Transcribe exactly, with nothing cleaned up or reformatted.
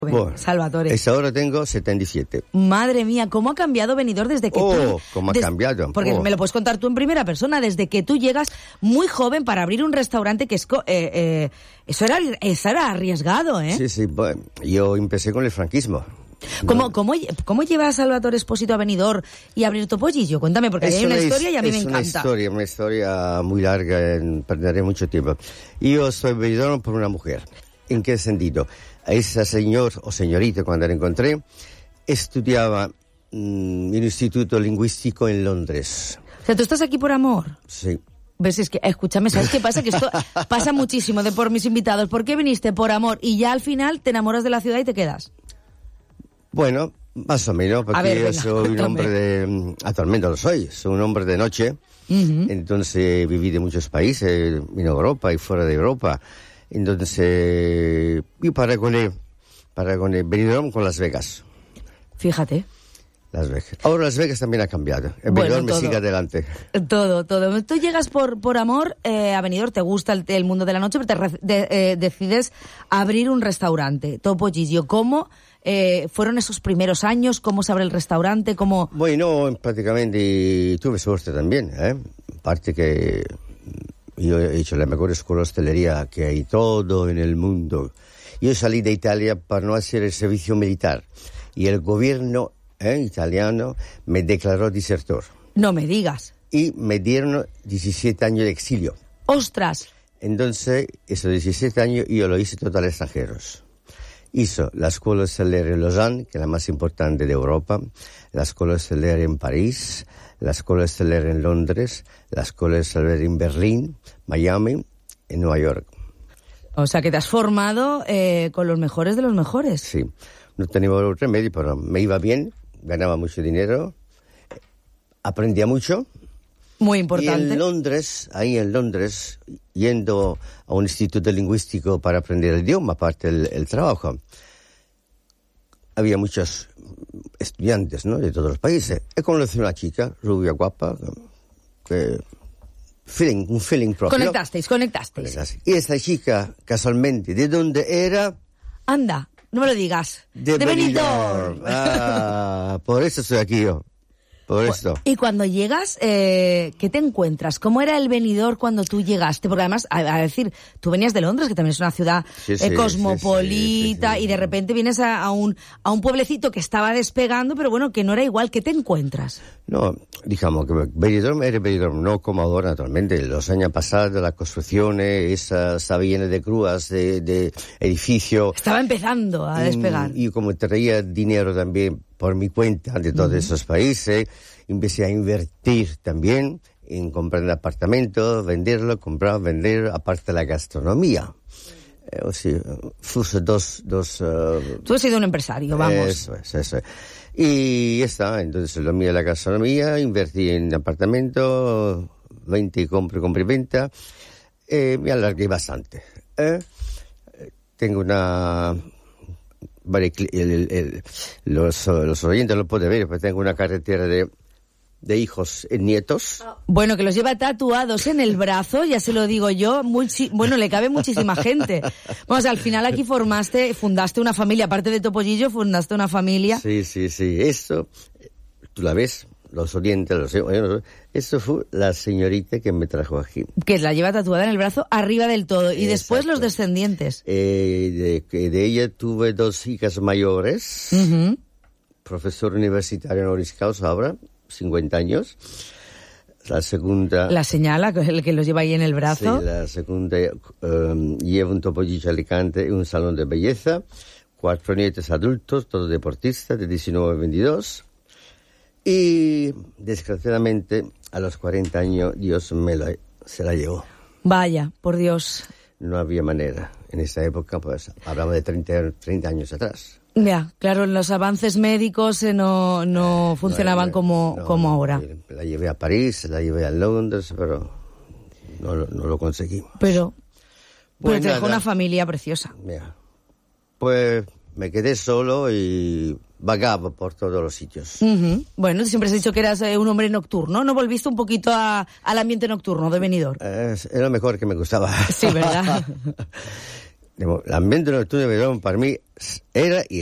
Bueno, Salvatore. Esta hora tengo setenta y siete. Madre mía, ¿cómo ha cambiado Benidorm desde que oh, tú... Oh, ¿cómo ha des... cambiado? Porque oh. me lo puedes contar tú en primera persona, desde que tú llegas muy joven para abrir un restaurante que es... Co- eh, eh, eso, era, eso era arriesgado, ¿eh? Sí, sí, bueno, yo empecé con el franquismo. ¿Cómo, no. cómo, ¿Cómo lleva a Salvatore Esposito a Benidorm y a abrir Topollillo? Cuéntame, porque ahí hay una, una historia y a mí me encanta. Es una historia, una historia muy larga, perderé mucho tiempo. Yo estoy en Benidorm por una mujer. ¿En qué sentido? A esa señor o señorita, cuando la encontré, estudiaba mmm, en un instituto lingüístico en Londres. O sea, ¿tú estás aquí por amor? Sí. ¿Ves? Es que, escúchame, ¿sabes qué pasa? Que esto pasa muchísimo de por mis invitados. ¿Por qué viniste? Por amor. Y ya al final te enamoras de la ciudad y te quedas. Bueno, más o menos, porque ver, yo venga, soy cuéntame. un hombre de... Actualmente lo soy, soy un hombre de noche. Uh-huh. Entonces viví de muchos países, en Europa y fuera de Europa. Entonces, y para con él, para con él, Benidorm con Las Vegas. Fíjate. Las Vegas. Ahora Las Vegas también ha cambiado. El Bueno, Benidorm me todo. sigue adelante. Todo, todo. Tú llegas por, por amor eh, a Benidorm, te gusta el, el mundo de la noche, pero te re, de, eh, decides abrir un restaurante, Topollillo. ¿Cómo eh, fueron esos primeros años? ¿Cómo se abre el restaurante? ¿Cómo... Bueno, prácticamente tuve suerte también, ¿eh? Aparte que yo he hecho la mejor escuela de hostelería que hay todo en el mundo. Yo salí de Italia para no hacer el servicio militar y el gobierno eh, italiano me declaró desertor. No me digas. Y me dieron diecisiete años de exilio. ¡Ostras! Entonces, esos diecisiete años yo lo hice total extranjeros. Hizo la escuela hostelera en Lausanne, que es la más importante de Europa, la escuela hostelera en París, la escuela hostelera en Londres, la escuela hostelera en Berlín, Miami, en Nueva York. O sea, que te has formado eh, con los mejores de los mejores. Sí, no tenía otro remedio, pero me iba bien, ganaba mucho dinero, aprendía mucho. Muy importante. Y en Londres, ahí en Londres, yendo a un instituto lingüístico para aprender el idioma, aparte del el trabajo, había muchos estudiantes, ¿no?, de todos los países. He conocido a una chica, rubia, guapa, que... Feeling, un feeling propio. Conectasteis, conectasteis. Y esta chica, casualmente, ¿de dónde era? Anda, no me lo digas. De, de Benidorm. Benidorm. Ah, por eso estoy aquí yo. Por esto. Y cuando llegas, eh, ¿qué te encuentras? ¿Cómo era el Benidorm cuando tú llegaste? Porque además, a, a decir, tú venías de Londres, que también es una ciudad sí, sí, eh, cosmopolita, sí, sí, sí. y de repente vienes a, a, un, a un pueblecito que estaba despegando, pero bueno, que no era igual. ¿Qué te encuentras? No, digamos que Benidorm era Benidorm, no como ahora naturalmente. Los años pasados, las construcciones, esa estaba llena de grúas, de, de edificios. Estaba empezando a despegar. Y, y como traía dinero también por mi cuenta de todos uh-huh. esos países, empecé a invertir también en comprar un apartamento, venderlo, comprar, vender, aparte de la gastronomía. Eh, o sea, fuese dos... dos uh, Tú has sido un empresario, vamos. Eso es, eso es. Y ya está, entonces lo mío de la gastronomía, invertí en apartamento, veinte compra, compra y venta, eh, me alargué bastante. ¿eh? Tengo una... Vale, el, el, el, los, los oyentes lo pueden ver, pues tengo una carretera de, de hijos y nietos. Bueno, que los lleva tatuados en el brazo, ya se lo digo yo. Muy, bueno, le cabe muchísima gente. Vamos, al final aquí formaste, fundaste una familia, aparte de Topollillo, fundaste una familia. Sí, sí, sí. Esto, tú la ves, los oyentes, los oyentes, esto fue la señorita que me trajo aquí. Que la lleva tatuada en el brazo arriba del todo. Y Exacto. Después los descendientes. Eh, de, de ella tuve dos hijas mayores, uh-huh. profesor universitario honoris causa ahora, cincuenta años. La segunda... La señala, el que los lleva ahí en el brazo. Sí, la segunda um, lleva un Topollillo Alicante y un salón de belleza. Cuatro nietos adultos, todos deportistas, de diecinueve a veintidós. Y, desgraciadamente, a los cuarenta años, Dios me la, se la llevó. Vaya, por Dios. No había manera. En esa época, pues, hablamos de treinta, treinta años atrás. Ya, claro, los avances médicos eh, no, no funcionaban no, como, no, como no, ahora. La llevé a París, la llevé a Londres, pero no, no lo conseguimos. Pero, pues pero te dejó una familia preciosa. Mira, pues me quedé solo y vagaba por todos los sitios. Uh-huh. Bueno, siempre has dicho que eras eh, un hombre nocturno, ¿no? ¿Volviste un poquito a, al ambiente nocturno de Benidorm? Eh, era lo mejor que me gustaba. Sí, ¿verdad? L'ambiente nocturno de Benidorm per mi era i